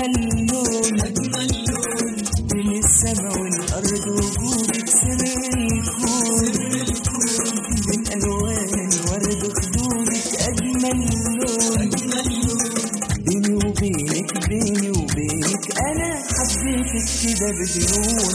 أجمل لون بين السما والأرض وجودك سر الكون بين ألوان الورد وخدودك أجمل لون بيني وبينك أنا حبيتك كده بجنون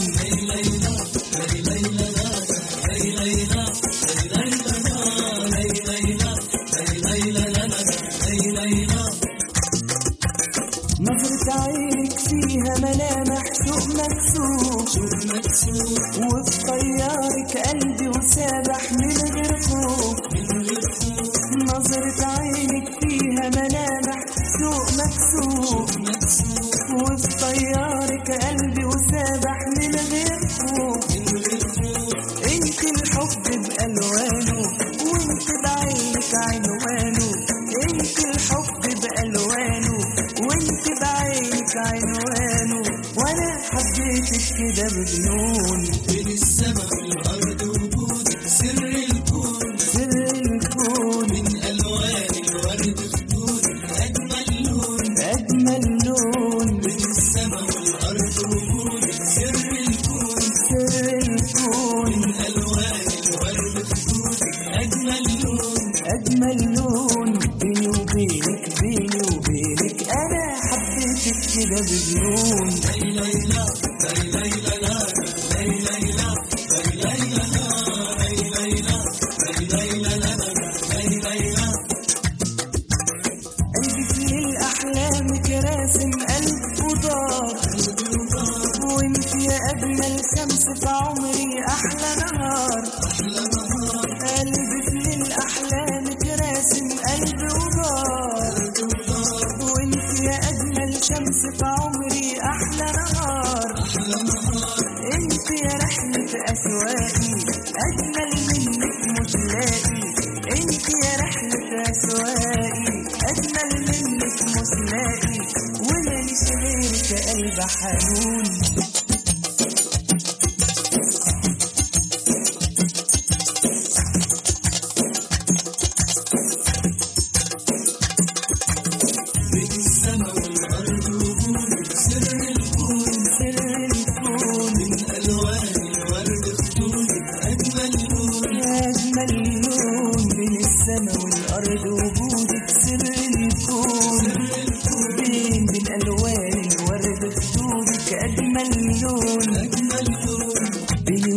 نظرة عينك فيها ملامح شوق مكسوف وفي طيارك قلبي وسابح من غير خوف نظرة عينك فيها ملامح شوق مكسوف وفي طيارك قلبي وسابح من غير خوف انت الحب بألوانه وانت بعينك عنوانه انت الحب بألوانه وانت بعينك عنوانه وانا حبيتك كده بجنون بين السما والارض وجودك سر الكون من الوان الورد خدودك اجمل لون بين السما والارض وجودك سر الكون من الوان الورد خدودك اجمل لون بيني وبينك انا حبيتك كده بجنون قلبي في الأحلام كراسم قلب ودار وانت يا أجمل شمس في عمري أحلى نهار قلبي في الأحلام كراسم قلب ودار وانت يا أجمل شمس في عمري أحلى نهار انت يا رحلة أشواقي أجمل منك مش لاقي انت يا رحلة أشواقي أجمل منك مش لاقي وماليش غيرك قلب حنون بين السما والارض وجودك سر الكون من الوان الورد خدودك اجمل لون بين السما والأرض وجودك سر الكون بين ألوان الورد خدودك أجمل لون بيني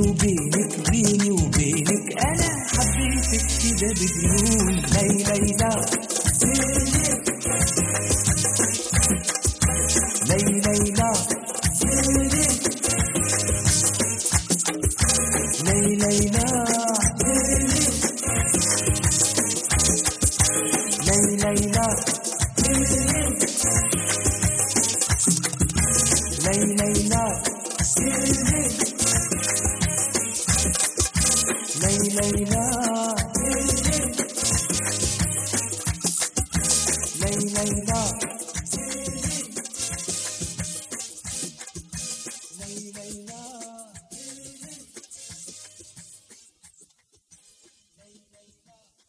وبينك أنا حبيتك كده بجنون ليلى ليلى